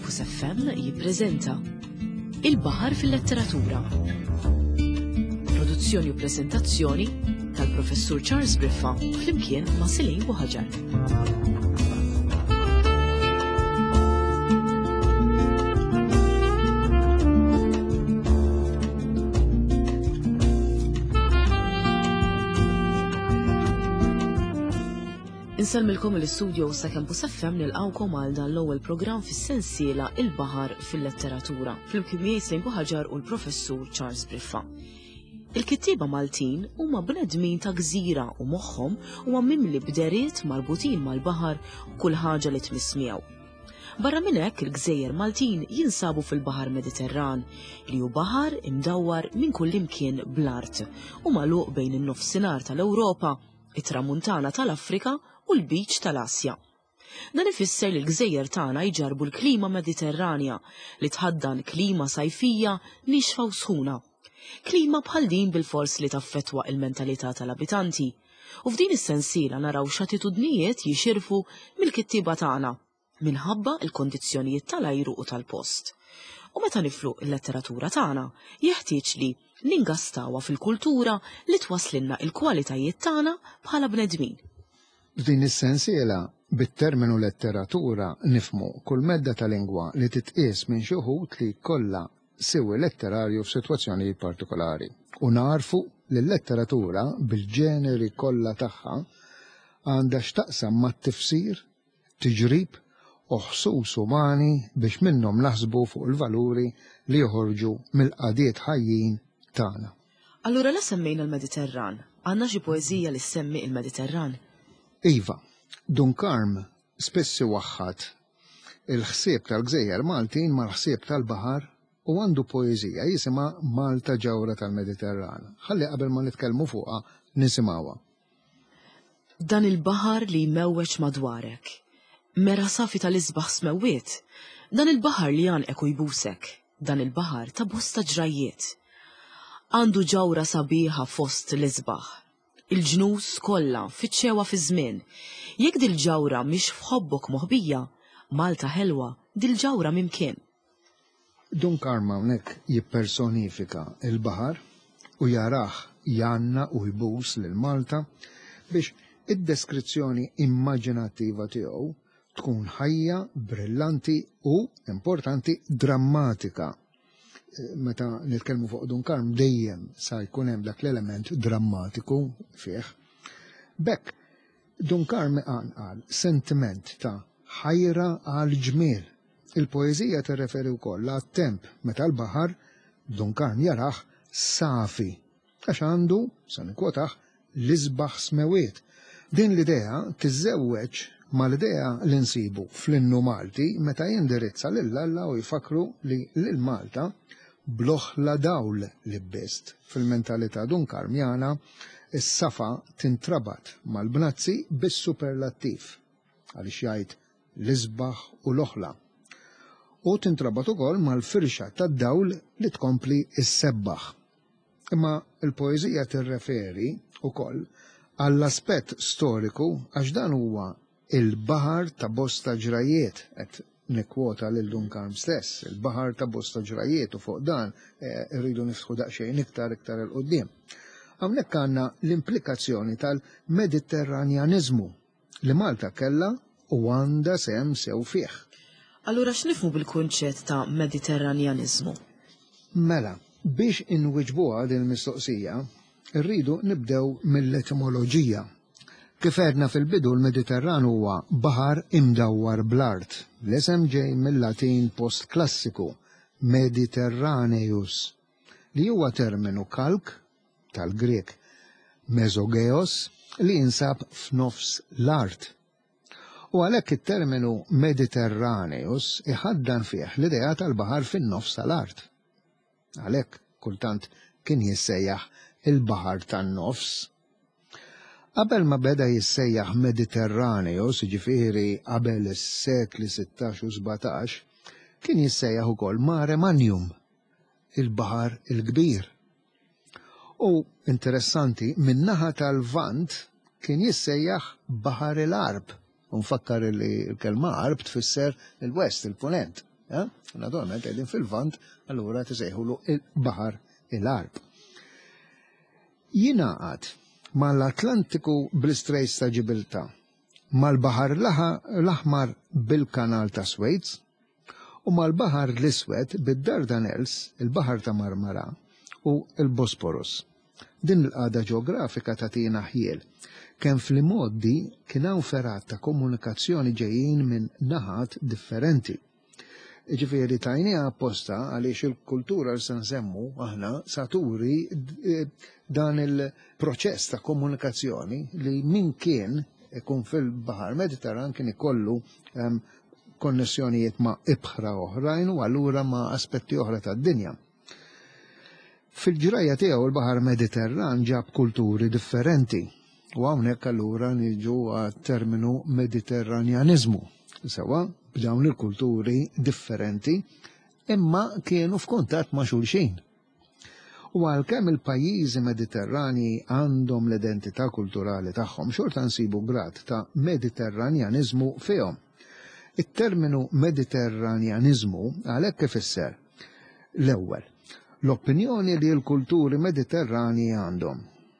Campus FM jippreżenta Il-Baħar fil-Letteratura. Produzzjoni u preżentazzjoni tal-Professur Charles Briffa flimkien ma' Silin Buħaġar. Insalmilkom l-istudio sa' Campus FM nilqawkom għal dan l-ewwel programm fis-sensiela Il-Baħar fil-Letteratura flimkien miegħi Silin Buħaġar u l-Professur Charles Briffa. Il-kittieba Maltin huma bnedmin ta' gżira u moħħhom huwa mimli b'deriet marbutin mal-baħar u kull ħaġa li tmiss miegħu. Barra minn hekk il-Gżejjer Maltin jinsabu fil-Baħar Mediterran li hu baħar imdawwar minn kull imkien bl-art u magħluq bejn in-nofsinhar tal-Ewropa, it-tramuntana tal-Afrika u l-biċ tal-Asja. Dan ifisser li l-Gżejjer tagħna jġarbu l-klima mediterranja li tħaddan klima sajfija nixfa u sħuna. Klima bħal din bil-fors li taffettwa il-mentalità tal-abitanti. U f'din is-sensiela naraw x'attitudnijiet jixirfu mill-kittieba tagħna minħabba l-kondizzjonijiet tal-ajru u tal-post. U meta niflu l-letteratura tagħna jeħtieġ li ningastawa fil-kultura li twassilna l-kwalitajiet tagħna bħala bnedmin. F'din is-sensiela bit-terminu letteratura nifmu kull medda ta' lingwa li titqies minn xi wħud li jkollha sewi letterarju f'sitwazzjonijiet partikolari. U narfu li l-letteratura bil-ġeneri kollha tagħha għandha x'taqsam mat-tifsir, tiġrib u ħsus umani biex minnhom naħsbu fuq il-valuri li joħorġu mill-qadiet ħajjin tagħna. Allura la semmejna l-Mediterran, għandna xi poeżija li ssemmi il-Mediterran? Iva, Dunkarm spess iwaħħad il-ħsieb tal-Gżejjer Maltin mal-ħsieb tal-baħar u għandu poeżija jisimha Malta ġawra tal-Mediterran. Ħalli qabel ma nitkellmu fuqha nisimgħuha. Dan il-baħar li jmewweġ madwarek, mera safi tal-isbaħ smewwiet, dan il-baħar li għanqek u jbusek, dan il-baħar ta' bosta ġrajiet. Għandu ġawra sabiħa fost l-isbaħ. Il-ġnus kollha fiċċewa fi żmien. Jekk dil-ġawra mhix f'ħobbok moħbija, Malta ħelwa dil-ġawra mimkien. Dunkarm hawnhekk jippersonifika il-baħar u jarah janna u jbus lil Malta biex id-deskrizzjoni immaġinattiva tiegħu tkun ħajja, brillanti u importanti drammatika. Meta nitkellmu fuq Dunkarm dejjem sa jkun hemm dak l-element drammatiku fih. Bekk Dunkarm qal sentiment ta' ħajra għal ġmiel. Il-poeżija tirreferi wkoll għat-temp meta l-baħar Dunkarm jarah safi għax għandu sa nikwotaħ l-isbaħ smewiet. Din l-idea tiżewweġ mal-idea li nsibu fl-innu Malti meta jindirizza lill-Alla u jfakru li lil Malta bloħla dawl li best. Fil-mentalità dunkarmjana, is-safa tintrabat mal-bnazzi bis-superlattiv għaliex jgħid l-isbaħ u l-oħla. U tintrabat ukoll mal-firxa tad-dawl li tkompli s-sebbaħ. Imma l-poeżija tirreferi ukoll għall-aspett storiku għax dan huwa il-baħar ta' bosta ġrajiet qed nikkwota lil Dunkarm stess, il-baħar ta' bosta ġrajiet u fuq dan irridu niftħu daqsxejn iktar il-qudiem. Hawnhekk għandna l-implikazzjoni tal-Mediterranjaniżmu li Malta kellha u għandha sehem sew fih. Allura x'nifhmu bil-kunċett ta' Mediterranjaniżmu? Mela, biex inwiġbuha din il-mistoqsija, rridu nibdew mill-etimoloġija. Kif għedna fil-bidu l-Mediterran huwa baħar imdawwar bl-art. L-isem ġej mill-Latin post-klassiku Mediterraneus li huwa terminu kalk tal-Grek mesogeos li jinsab f'nofs l-art. U għalhekk it-terminu Mediterraneus iħaddan fih l-idea tal-baħar fin-nofs tal-art. Għalhekk kultant kien jissejjaħ il-baħar tan-nofs. Qabel ma beda jissejjaħ Mediterraneus, ġifieri qabel is-sekli 16 u 17, kien jissejjaħ ukoll Mare Magnum, il-baħar il-kbir. U interessanti, min-naħa tal-Vant kien jissejjaħ Baħar il-Arb. U nfakkar li l-kelma Arb tfisser il-West, il-Punent. Naturalment qegħdin fil-Vant, allura tisejħulu il-Baħar il-Arb. Jingħaqad mal-Atlantiku bl-Istrejts ta' Ġibilta, mal-Baħar l-Aħmar bil-Kanal ta' Suez u mal-Baħar l-Iswed bid-Dardanelles, il-Baħar ta' Marmara u il-Bosporus. Din il-qagħda ġeografika tagħtina ħiel kemm fl-modi kien hawn ferat ta' komunikazzjoni ġejjin minn naħat differenti. Ġifieri tajniha apposta għaliex il-kultura li se nsemmu aħna saturi dan il-proċess ta' komunikazzjoni li min kien ikun fil-Baħar Mediterran kien ikollu konnessjonijiet ma' ibħra oħrajn u allura ma' aspetti oħra tad-dinja. Fil-ġrajja tiegħu il-Baħar Mediterran ġab kulturi differenti u hawnhekk allura niġu għat-terminu Mediterranjanizmu. Sewa b'dawn il-kulturi differenti imma kienu f'kuntatt ma' xulxin. U għalkemm il-pajjiżi Mediterrani għandhom l-identità kulturali tagħhom xorta nsibu grad ta' Mediterranjanizmu fihom. Il-terminu Mediterranjanizmu għalhekk ifisser l-ewwel l-opinjoni li l-kulturi mediterrani għandhom.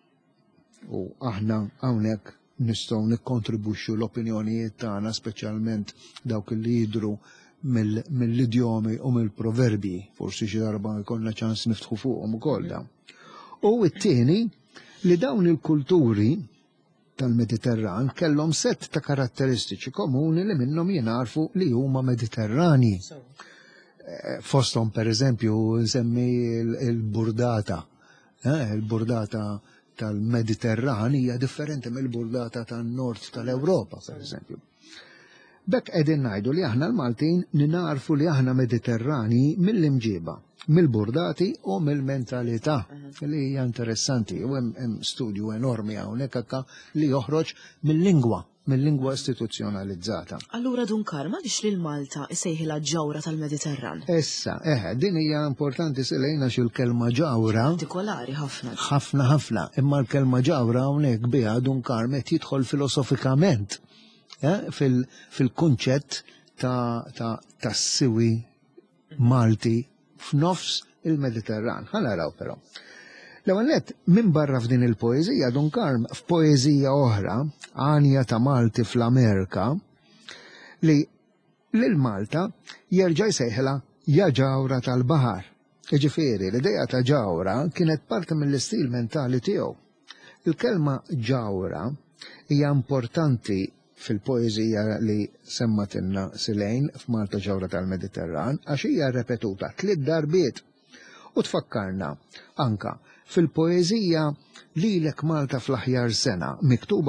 U aħna hawnhekk nistgħu nikkontribwixxu l-opinjonijiet tagħna speċjalment dawk li jidhru mill-idjomi u mill-proverbi, forsi xi darba jkollna ċans niftħu fuqhom ukoll dan. U t-tieni li dawn il-kulturi tal-Mediterran kellhom sett ta' karatteristiċi komuni li minnhom jingħarfu li huma Mediterrani. Fosthom per eżempju nsemmi il-burdata. Il-burdata tal-Mediterran hija differenti mill-burdata tan-nord tal-Ewropa, per eżempju. Bekk qegħdin ngħidu li aħna l-Maltin ninarfu li aħna Mediterrani mill-imġiba, mill-burdati u mill-mentalità li hija interessanti u hemm studju enormi hawnhekk li joħroġ mill-lingwa istituzzjonalizzata. Allura Dunkar, ma dix li l-Malta isejħilha ġawra tal-Mediterran? Issa, din hija importanti silejna xil-kelma ġawra. Partikolari ħafna. Ħafna, imma l-kelma ġawra hawnhekk biha Dunkar met jidħol filosofikament fil-kunċett ta' siwi Malti f'nofs il-Mediterran. Ħanaraw però. L-ewwel nett minn barra f'din il-poeżija Dunkar f'poeżija oħra, Anja ta' Malti fl-Amerika, li lil-Malta jerġa' jsejħilha ja ġawra tal-baħar. Jiġifieri l-idea ta' ġawra kienet parti mill-istil mentali tiegħu. Il-kelma ġawra hija importanti fil-poeżija li semmatilna Silejn f'Malta ġawra tal-Mediterran għax hija repetuta 3 darbiet u tfakkarna anka fil-poeżija Lilek Malta fl-aħjar sena miktuba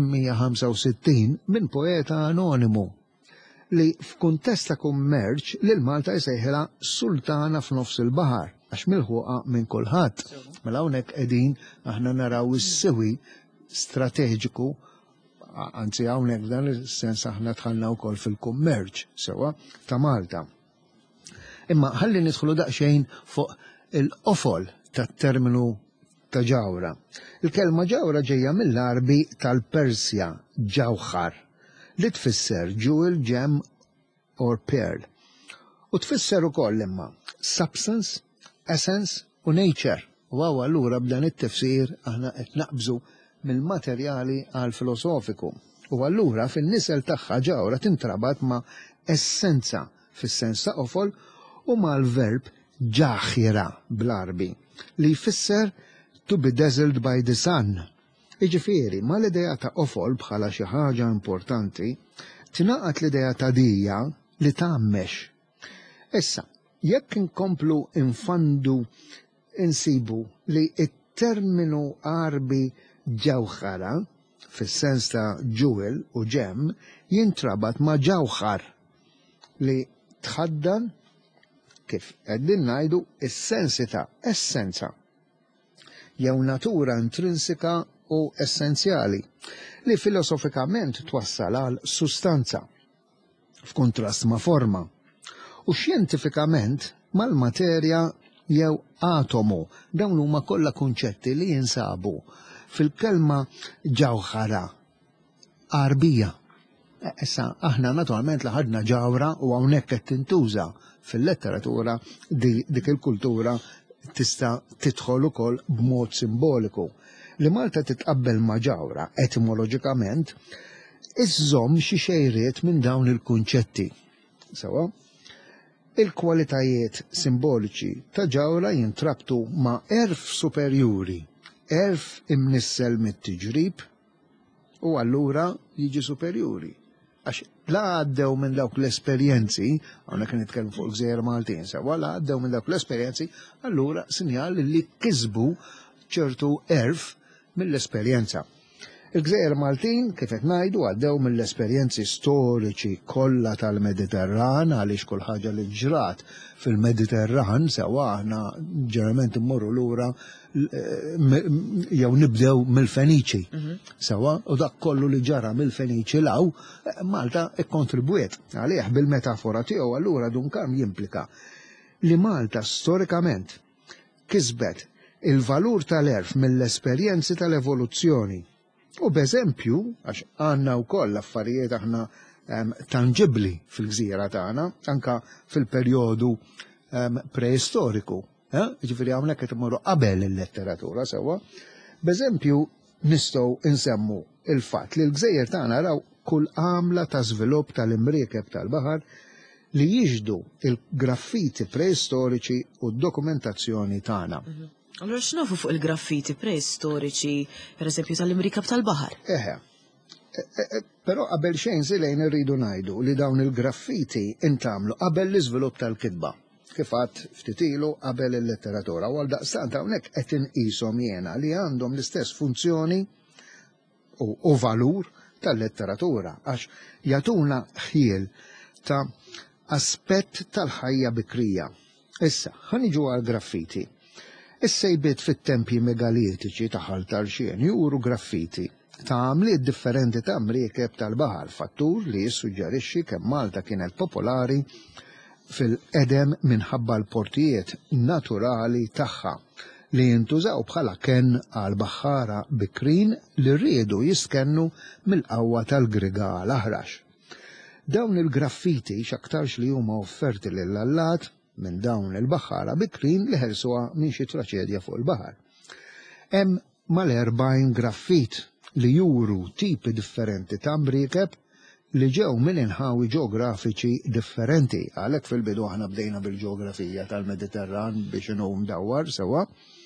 fl-1865 minn poeta anonimu li f'kuntest ta' kummerċ lil Malta jsejħilha sultana f'nofs il-baħar għax milħuqa minn kulħadd. Mela hawnhekk qegħdin aħna naraw is-sewi strateġiku, anzi hawnhekk dan is-sens aħna dħalna wkoll fil-kummerċ sewa ta' Malta. Imma ħalli nidħlu daqsxejn fuq il-qofol tat-terminu ta' ġawra. Il-kelma ġawra ġejja mill-Arbi tal-Persja ġawħar li tfisser jewel, gem or pearl. U tfisser ukoll imma substance, essence u nature. U allura b'dan it-tifsir aħna qed naqbżu mill-materjali għal filosofiku. U allura fin-nisel tagħha ġawra tintrabat ma' essenza fis-sens ta' qofol u mal-verb ġaħira bl-Arbi li jfisser to be dazzled by the sun. Iġifieri ma l-idea ta' qofol bħala xi ħaġa importanti tingħaqad l-idea ta' dija li tagħmmex. Issa, jekk inkomplu infandu insibu li it-terminu Arbi ġawħara fis-sens ta' jewel u gem jintrabat ma' ġawħar li tħaddan kif qegħdin ngħidu is-sensi ta' essenza jew natura intrinsika u essenzjali li filosofikament twassal għal sustanza f'kontrast ma' forma u xjentifikament mal-materja jew atomu. Dawn huma kollha kunċetti li jinsabu fil-kelma ġawħara Arbija. Issa, aħna naturalment laħadna ġawra u hawnhekk qed tintuża fil-letteratura dik il-kultura tista' tidħol ukoll b'mod simboliku. Li Malta titqabbel ma' ġawra etimoloġikament iżżomm xi xejriet minn dawn il-kunċetti. Sewa? Il-kwalitajiet simboliċi ta' ġawra jintrabtu ma' erf superjuri, erf imnissel mit-tiġrib u allura jiġi superjuri. Għax la għaddew minn dawk l-esperjenzi, għanna kien nitkellmu fuq Gżejjer Maltin, sewa la għaddew minn dawk l-esperjenzi, allura sinjal li kisbu ċertu erf mill-esperjenza. Il-Gżejjer Maltin, kif qed ngħidu, għaddew mill-esperjenzi storiċi kollha tal-Mediterran għaliex kull ħaġa li ġrat fil-Mediterran sewa aħna ġeneralment immorru lura jew nibdew mill-Feniċi. Sewa, u dak kollu li ġara mill-Feniċi law, Malta ikkontribwiet għalih bil-metafora tiegħu allura Dunkarm jimplika li Malta storikament kisbet il-valur tal-erf mill-esperjenzi tal-evoluzzjoni. U b'eżempju, għax għandna wkoll affarijiet aħna tangibli fil-gżira tagħna, anka fil-perjodu preistoriku. Ġifieri hawnhekk qed imorru qabel il-letteratura sewwa. B'eżempju nistgħu insemmu il-fatt li l-gżejjer tagħna raw kull għamla ta' żvilupp tal-imriekeb tal-baħar li jiġdu il-graffiti preistoriċi u d-dokumentazzjoni tagħna. Allora x'nafu fuq il-graffiti preistoriċi, pereżempju tal-imriekeb tal-baħar? Però qabel xejn żilejn irridu ngħidu li dawn il-graffiti intamlu qabel l-iżvilupp tal-kitba. Kif għadt ftit ilu qabel il-letteratura u għaldaqstant hawnhekk qed inqishom jiena li għandhom l-istess funzjoni u valur tal-letteratura għax jagħtuna ħiel ta' aspett tal-ħajja bikrija. Issa, ħaniġu għal graffiti. Is-sejbiet fit-tempji megalitiċi ta' Ħaltarxien juru graffiti ta' għamliet differenti ta' imriekeb tal-baħar, fattur li jissuġġerixxi kemm Malta kienet popolari fil-qedem minħabba l-portijiet naturali tagħha li jintużaw bħala kenn għal baħħara bikrin li rriedu jiskennu mill-qawwa tal-Griga l-Aħrax. Dawn il-graffiti x'aktarx li huma offerti lill-allat minn dawn il-baħħara bikrin li ħelsuha minn xi traċedja fuq il-baħar. Hemm mal-40 graffit li juru tipi differenti ta' imriekeb li ġew minn inħawi ġeografiċi differenti. Għalhekk fil-bidu aħna bdejna bil-ġeografija tal-Mediterran biex inhu mdawwar sewwa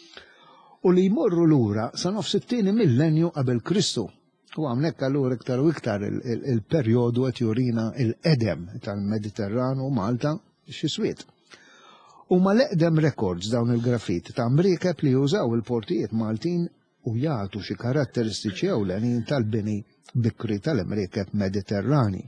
u li jmorru lura sa nofs it-tieni millenju qabel Kristu. U hawnhekk allura iktar u iktar il-perjodu qed jurina l-qedem tal-Mediterran u Malta xi swiet. U ma l-eqdem records dawn il-graffiti ta' imriekeb li jużaw il-portijiet Maltin u jagħtu xi karatteristiċi ewlenin tal-bini bikri tal-imriekeb Mediterrani.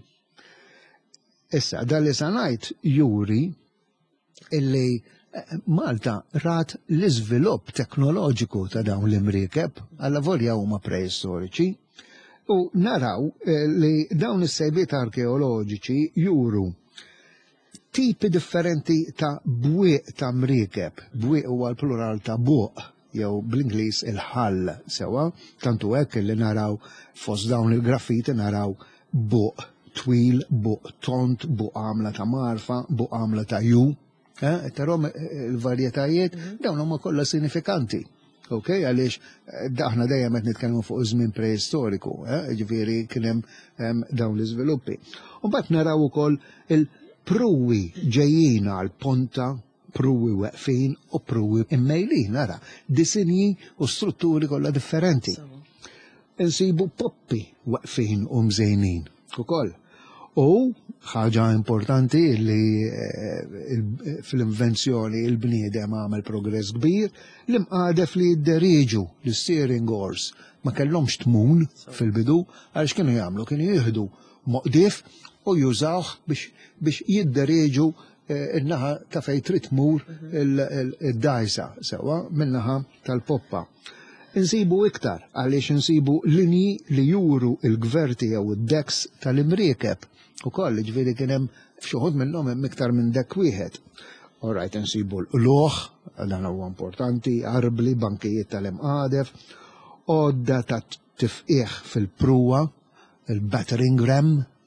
Issa, dan li sa ngħid juri illi Malta rat l-iżvilupp teknoloġiku ta' dawn l-imriekeb alla volja huma preistoriċi u naraw li dawn is-sejbiet arkeoloġiċi juru tipi differenti ta' bwieq ta' imriekeb. Bwieq huwa l-plural ta' buq, jew bl-Ingliż il-ħall sewa, tantu hekk li naraw fost dawn il-graffiti naraw buq twil, buq tont, buq għamla ta' marfa, buq għamla ta' ju. Tarom il-varjetajiet dawn huma kollha sinifikanti. Ok, għaliex aħna dejjem qed nitkellmu fuq żmien preistoriku, ġifieri kien hemm dawn l-iżviluppi. U mbagħad naraw ukoll il-pruwi ġejjin għal ponta, pruwi weqfin u pruwi immejlin, nara, disinji u strutturi kollha differenti. Insibu poppi weqfin u mżejnin ukoll. U ħaġa importanti li fil-invenzjoni il-bniedem għamel progress kbir li mqadef li jidderiġu l-steering oars ma kellhomx tmun fil-bidu għaliex kienu jagħmlu kienu jieħdu moqdif u jużawh biex jidderiġu in-naħa ta' fejn trid tmur id-dajsa sewa min-naħa tal-poppa. Insibu iktar għaliex insibu linji li juru il-gverti jew id-deks tal-imriekeb. Ukoll ġifieri kien hemm f'xi wħud minnhom hemm iktar minn dekk wieħed. Alright, insibu l-loħ, dan huwa importanti, arbli, bankijiet tal-imqadef, għodda ta' tifqih fil-pruwa, il-battering ram,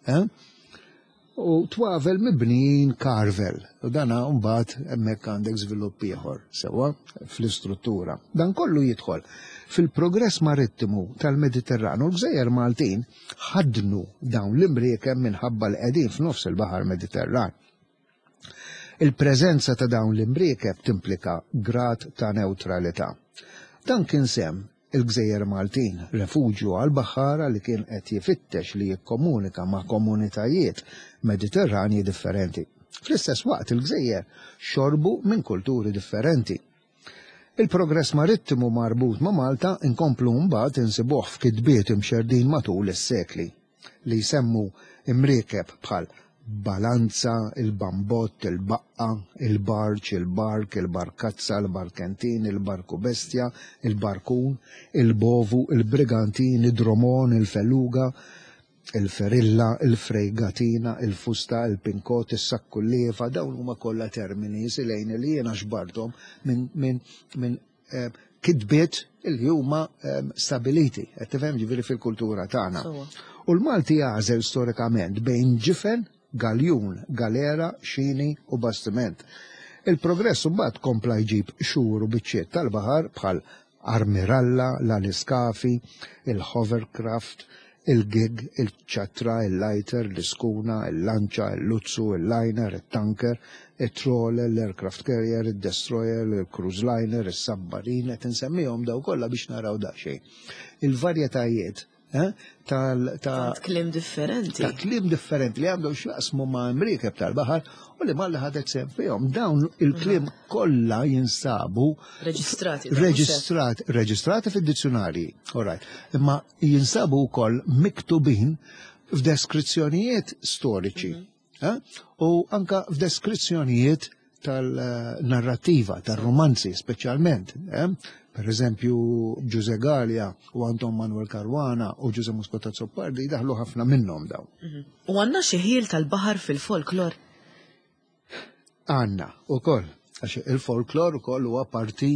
U twavel mibnijin karvel. U dana mbagħad hemmhekk għandek żvilupp ieħor sewwa fl-istruttura. Dan kollu jidħol fil-progress marittimu tal-Mediterran u l-Gżejjer Maltin ħadnu dawn l-imriekem minħabba li qegħdin f'nofs il-Baħar Mediterran. Il-preżenza ta' dawn l-imriekem timplika grad ta' neutralità. Dan kien semm il-Gżejjer Maltin, refuġju għal-baħħara li kien qed jifittex li jikkomunika ma' komunitajiet mediterranji differenti. Fl-istess waqt il-Gżejjer xorbu minn kulturi differenti. Il-progress marittimu marbut ma' Malta inkomplu mbagħad insibuh f'kitbiet imxerdin matul is-sekli li jsemmu imriekeb bħal Balanza, il-Bambott, il-Baqqa, il-Barċ, il-Bark, il-Barkazza, il-Barkentin, il-Barku Bestja, il-Barkun, il-Bovu, il-Brigantin, il-Dromon, il-Feluga, il-Ferilla, il-Frejgatina, il-Fusta, il-Pinkot, il-Sakkulliefa, dawn huma kollha termini silejn li jiena xbartom minn kitbiet li huma stabiliti, qed tifhem ġifieri fil-kultura tagħna. U l-Malti jażel storikament bejn ġifen, galjun, galera, xini u bastiment. Il-progress mbagħad kompla jġib xhur u biċċiet tal-baħar bħal armiralla, l-aliskafi, il-hovercraft, il-gig, il-ċatra, il-lighter, l-iskuna, il-lanċa, il-luzzu, il-liner, il-tanker, il-trawler, l-aircraft carrier, il-destroyer, il-cruise liner, il-sabmarin, qed insemmihom daw kollha biex naraw daqsxejn. Il-varjetajiet ta' klim differenti. Ta' klim differenti li għandhom x'jaqsmu ma' imriekeb tal-baħar u li Malta ħadet sehem fihom. Dawn il-klim kollha jinsabu reġistrati fid-dizzjonarji. Imma jinsabu wkoll miktubin f'deskrizzjonijiet storiċi. U anka f'deskrizzjonijiet tal-narrativa, tal-romanzi speċjalment. Per eżempju, Giuse Gallia u Anton Manuel Caruana u Giuse Moscotta Zoppardi daħlu ħafna minnhom dawn. U għandna xi ħiel tal-baħar fil-folklor? Għandna ukoll, għax il-folklor ukoll huwa parti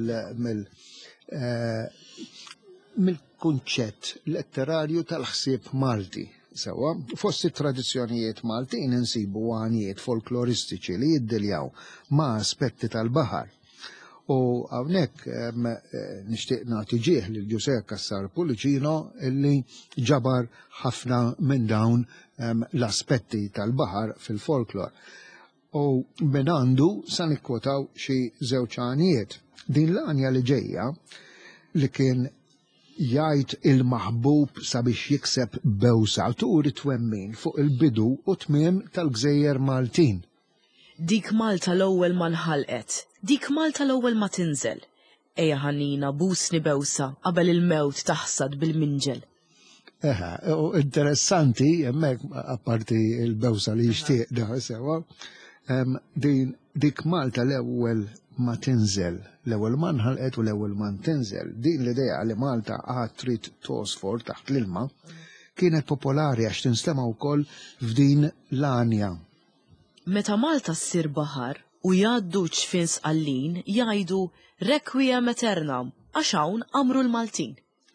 mill-kunċett letterarju tal-ħsieb Malti. Sewa, fost it-tradizzjonijiet Maltin insibu għanijiet folkloristiċi li jiddiljaw ma' aspetti tal-baħar. U għawnek nishtiq nagħti ġieħ lil Giuseppe Cassar Pulicino illi ġabar ħafna minn dawn l-aspetti tal-baħar fil-folklor. U minn għandu sa nikkwotaw xi żewġ għanijiet. Din l-għanja li ġejja li kien jgħid il-maħbub sabiex jikseb bewsa turi twemmin fuq il-bidu u tmiem tal-Gżejjer Maltin. Dik Malta l-ewwel ma nħalqet, dik Malta l-ewwel ma tinżel. Ejja ħannina busni bewsa qabel il-mewt taħsad bil-minġel. U interessanti, hemmhekk apparti il-bewsa li jixtieq da sewa, dik Malta l-ewwel ma tinżel, l-ewwel ma nħalqet u l-ewwel ma tinżel. Din l-idea li Malta għad trid tosfor taħt l-ilma kienet popolari għax tinstema' wkoll f'din l-għanja. Meta Malta ssir baħar u jgħaddu ċfin sqallin jgħidu requiem aeternam għax hawn amru l-Maltin.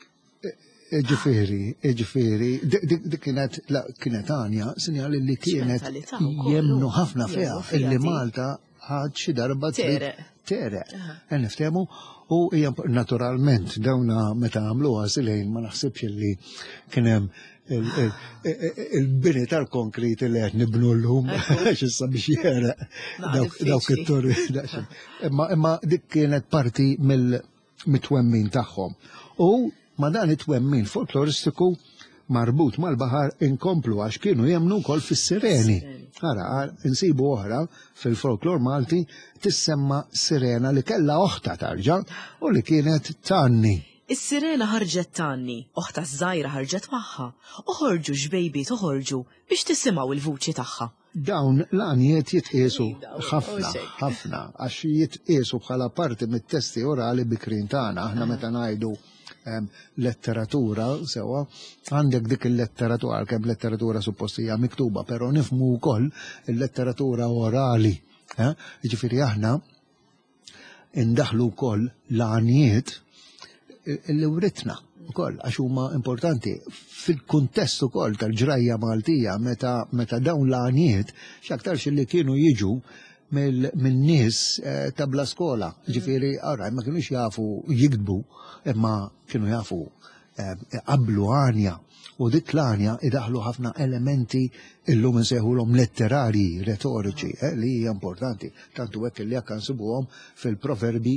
Ġifieri, dik kienet għanja sinjali li kienet jemnu ħafna fiha illi Malta ħad xi darba tereq. Niftehmu u hija naturalment dawna meta għamluha silejn ma naħsibx li kien hemm il-bini tal-konkreti li għed nibnu l-lum, xissa biex jera dawk it-torri. Imma dik kienet parti mill-twemmin tagħhom. U ma dan it-twemmin folkloristiku marbut mal-bahar inkomplu għax kienu jemnu kol fis-sireni. Ara, insibu oħra fil-folklor Malti tissemma sirena li kella oħta tarġa u li kienet tanni. Is-sirena ħarġet tanni, oħta żgħira ħarġet magħha, uħorġu xbejbi toħorġu biex tisimgħu il-vuċi tagħha. Dawn l-għanijiet jitqiesu ħafna, għax jitqiesu bħala parti mit-testi orali bikrin tagħna, aħna meta ngħidu letteratura, sewa, għandek dik il-letteratura, kemm letteratura suppostija miktuba, però nifmu wkoll il-letteratura orali. Ġifieri aħna indaħlu wkoll l-għanijiet li writna ukoll għax huma importanti fil-kuntest ukoll tal-ġrajja Maltija meta dawn l-għaniet x'aktarx li kienu jiġu mill-nies ta' bla skola. Ġifieri ma kienux jafu jikdbu, imma kienu jafu qablu għanja. U dik l-għanja idaħlu ħafna elementi illum nsejħulhom letterari, retoriċi, li hija importanti. Tantu hekk li jekk nsibuhom fil-proverbi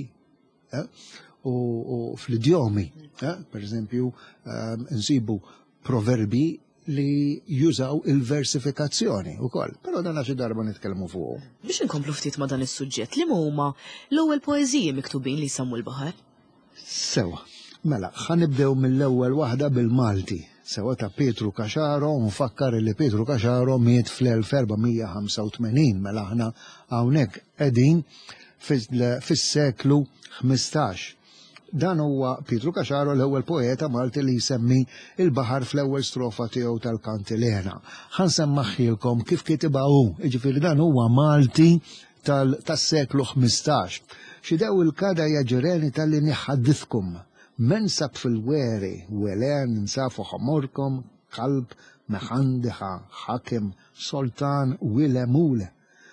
u fl-idjomi. Per eżempju, nsibu proverbi li jużaw il-versifikazzjoni ukoll. Però dan xi darba nitkellmu fuqhom. Biex inkomplu ftit ma' dan is-suġġett, li huma l-ewwel poeżiji miktubin li jsemmu l-baħar? Sewa, mela, ħanibdew mill-ewwel waħda bil-Malti. Sewa ta' Petru Kaxaro, nfakkar li Petru Kaxaro miet fl-1485, mela aħna hawnhekk qegħdin fis-seklu 15. Dan huwa Petru Kaxaro l-ewwel poeta Malti li jsemmi il-baħar fl-ewwel strofa tiegħu tal-Kantilena. Ħansemmaħħilkom kif kitibha hu, jiġifieri dan huwa Malti tas-seklu 15. Xidew il-kada ja ġireni tal-li niħaddithkum. Men sab fil-weri, welen nsafu ħamurkom, qalb, meħandiħa, ħakim, soltan, wilemule.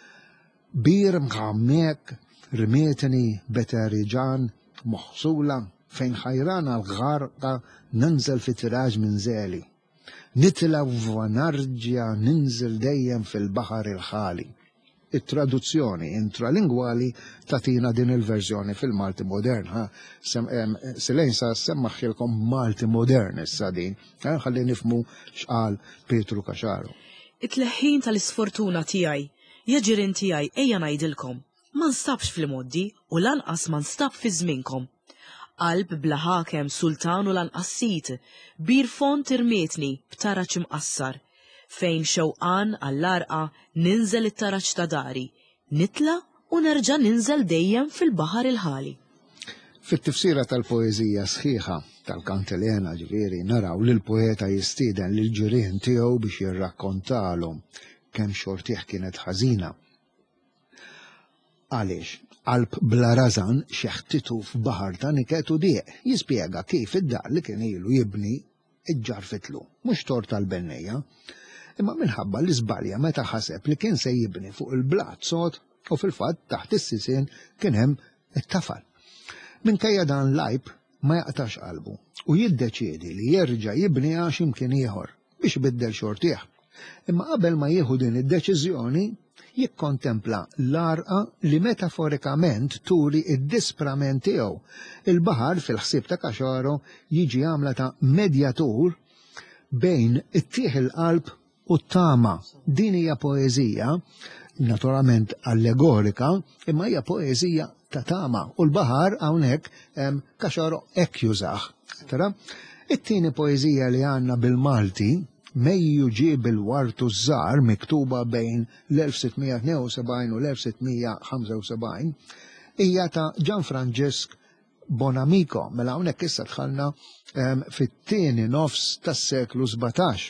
Bir mħammek, rimietni beteriġan, moħsula fejn ħajrana l-għarqa ninżel fi tiraġ minn zeli. Nitla v'vanarġja ninżel dejjem fil-baħar il-ħali. It-traduzzjoni intralingwali tatina din il-verżjoni fil-Malti modern. Silenza semmaħilkom Malti modern issa din. Ħalli nifmu xqal Petru Kaxaro. It-tleħħin tal-isfortuna tiegħi, jaġirin tiegħi ejja ngħidilkom. Ma nstabx fil-moddi u lanqas ma nstab fi żminkom. Qalb bla ħakem sultan u lanqassit, bir font irmietni b'taraċ imqassar. Fejn xewqan għall-arqa ninżel it-taraċ ta' dari, nitla u nerġa' ninżel dejjem fil-baħar il-ħali. Fit-tifsira tal-poeżija sħiħa tal-Kantilena ġifieri naraw li l-poeta jistieden lil ġirien tiegħu biex jirrakkontalhom kemm xortih kienet ħażina. Għaliex, qalb bla razan xeħtitu f'baħar ta' niketu dieq jispjega kif id-dar li kien ilu jibni iġġarfitlu, mhux tort tal-bennejja, imma minħabba li żbalja meta ħaseb li kien se jibni fuq il-blat sod u fil-fatt taħt is-sisien kien hemm it-tafal. Minkejja dan lajb ma jaqtax qalbu u jiddeċiedi li jerġa' jibni għax imkien ieħor biex biddel xortih. Imma qabel ma jieħu din id-deċiżjoni jikkontempla l-arqa li metaforikament turi id-disprament tiegħu. Il-baħar fil-ħsieb ta' Kaxaro jiġi għamla ta' medjatur bejn it-tieħ il-qalb u t-tama. Din hija poeżija, naturalment allegorika, imma hija poeżija ta' tama. U l-baħar hawnhekk Kaxaro hekk jużah. It-tieni poeżija li għandna bil-Malti Mejju ġieb il-wartu żgħar miktuba bejn l-1672 u l-1675 hija ta' Gianfrancesc Bonamico, mela hawnhekk issa dħalna fit-tieni nofs tas-seklu 17.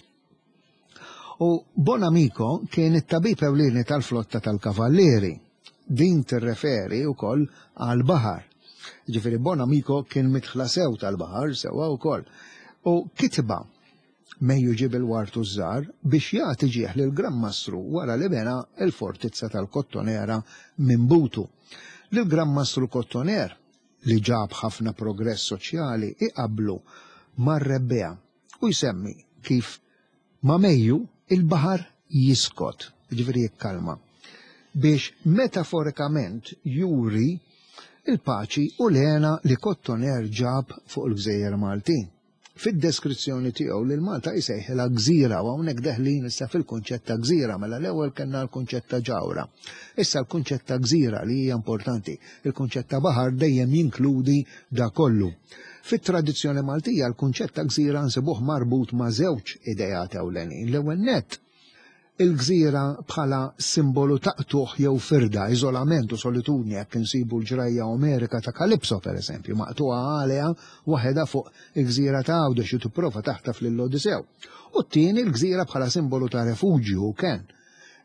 U Bonamico kien it-tabib ewlieni tal-flotta tal-kavallieri. Din tirreferi wkoll għall-baħar. Ġifieri Bonamico kien mitħla sew tal-baħar sewwa wkoll. U kitba Mejju ġib il-wartu żgħar biex jagħti ġieħ lil Grammastru wara li bena l-fortizza tal-Kottonera minn Butu. Lil Grammastru Kottoner li ġab ħafna progress soċjali iqablu mar-rebbea u jsemmi kif ma' Mejju il-baħar jiskot, ġifieri jikkalma, biex metaforikament juri il-paċi u lena li Kottoner ġab fuq il-Gżejjer Maltin. Fid-deskrizzjoni tiegħu li l-Malta jsejħilha gżira u hawnhekk deħlin issa fil-kunċett ta' gżira mela l-ewwel kellna l-kunċett ta' ġawra. Issa l-kunċett ta' gżira li hija importanti. Il-kunċett ta' baħar dejjem jinkludi da kollu. Fit-tradizzjoni Maltija l-kunċett ta' gżira nsibuh marbut ma' żewġ idejat ewlenin. L-ewwel nett il-gżira bħala simbolu taqtuħ jew firda, iżolament u solitudni jekk insibu l-ġrajja Omerika ta' Kalipso pereżempju, maqtuha għalija waħedha fuq il-gżira ta' Għawdex u tipprova taħtaf lill-Odisew. U t-tieni l-gżira bħala simbolu ta' refuġju kien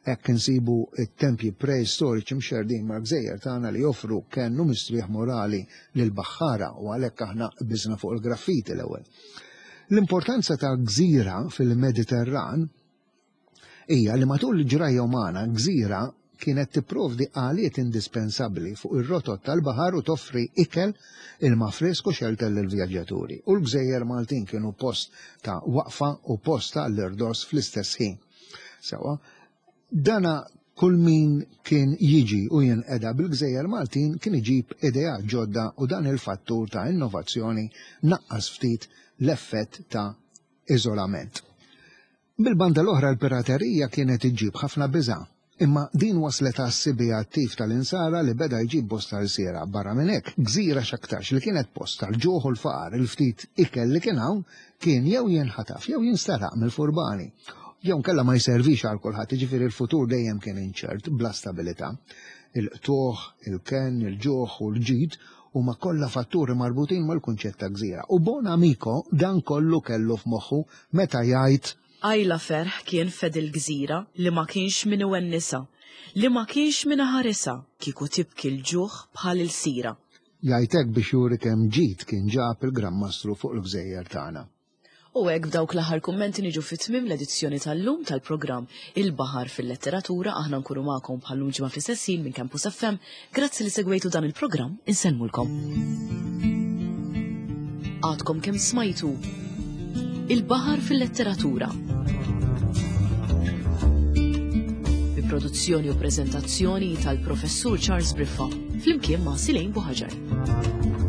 hekk insibu it-tempji preistoriċi mxerdin mal-Gżejjer tagħna li joffru kennu mistrieħ morali lil baħħara u għalhekk aħna biżna fuq il-graffiti l-ewwel. L-importanza ta' gżira fil-Mediterran hija li matul il-ġrajja umana gżira kienet tipprovdi għaliet indispensabbli fuq ir-rotot tal-baħar u toffri ikel ilma fresku xelter lill-vjaġġaturi. U l-Gżejjer Maltin kienu post ta' waqfa u post ta' l-irdos fl-istess ħin. Sewa, dana kull min kien jiġi u jinqeda bil-Gżejjer Maltin kien iġib idea ġodda u dan il-fattur ta' innovazzjoni naqqas ftit l-effett ta' iżolament. Bil-banda l-oħra l-piraterija kienet iġib ħafna biża', imma din waslet għas-sibi attiv tal-insara li beda jġib bosta l-sira. Barra minn hekk, gżira x'aktarx li kienet post tal-ġuħ u l-faqar il-ftit ikel li kien hawn kien jew jinħataf jew jinstaraq mill-furbani. Jew kella ma jservix għal kulħadd, jiġifieri il-futur dejjem kien inċert bla stabilità. Il-qtuħ, il-ken, il-ġuħ u l-ġid huma kollha fatturi marbutin mal-kunċett ta' gżira. U Bon Amico dan kollu kellu f'moħħu meta jgħid Ajla Ferħ kien fed il-gżira li ma kienx min iwennisa, li ma kienx min ħarisa kieku tibki l-ġuħ bħal il-sira. Jgħidlek biex juri kemm ġid kien ġab il-Grammastru fuq il-Gżejjer tagħna. U hekk b'dawk l-aħħar kummenti niġu fit-tmiem l-edizzjoni tal-lum tal-programm Il-Baħar fil-Letteratura aħna nkunu magħkom bħallum ġimgħa fl-istessin minn Campus FM. Grazzi li segwejtu dan il-programm, insellmulkom. Għadkom kemm smajtu Il-Baħar fil-Letteratura. Bi produzzjoni u preżentazzjoni tal-Professur Charles Briffa flimkien ma' Silejn Buħaġar.